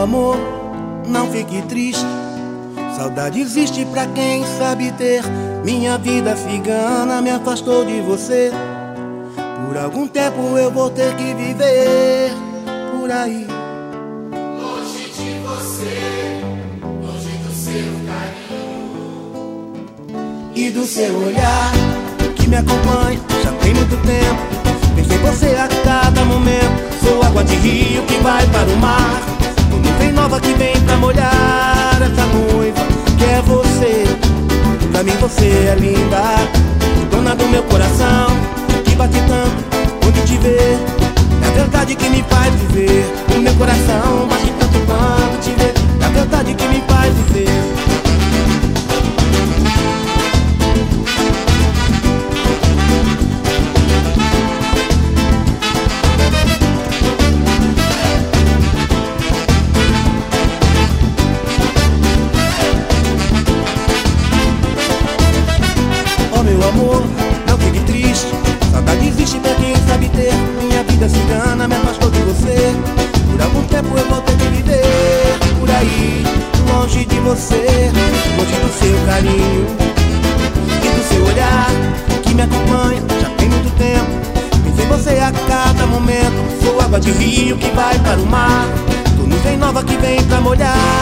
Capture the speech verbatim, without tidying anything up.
amor, não fique triste. Saudade existe pra quem sabe ter. Minha vida cigana me afastou de você. Por algum tempo eu vou ter que viver por aí, longe de você, longe do seu carinho e do seu olhar que me acompanha já tem muito tempo. Penso em você a cada momento. Sou água de rio que vai para o mar. Tô nuvem nova que vem pra molhar essa noiva que é você. Pra mim você é linda, dona do meu coração, que bate tanto quando te vê. É a verdade que me faz viver. O meu coração bate tanto quando te vê. É a verdade que me faz viver. Meu amor, não fique triste. Saudade existe pra quem sabe ter. Minha vida cigana me afastou de você. Por algum tempo eu vou ter que viver por aí, longe de você, longe do seu carinho e do seu olhar que me acompanha já tem muito tempo. Penso em você a cada momento. Sou água de rio que vai para o mar. Tô nuvem nova que vem pra molhar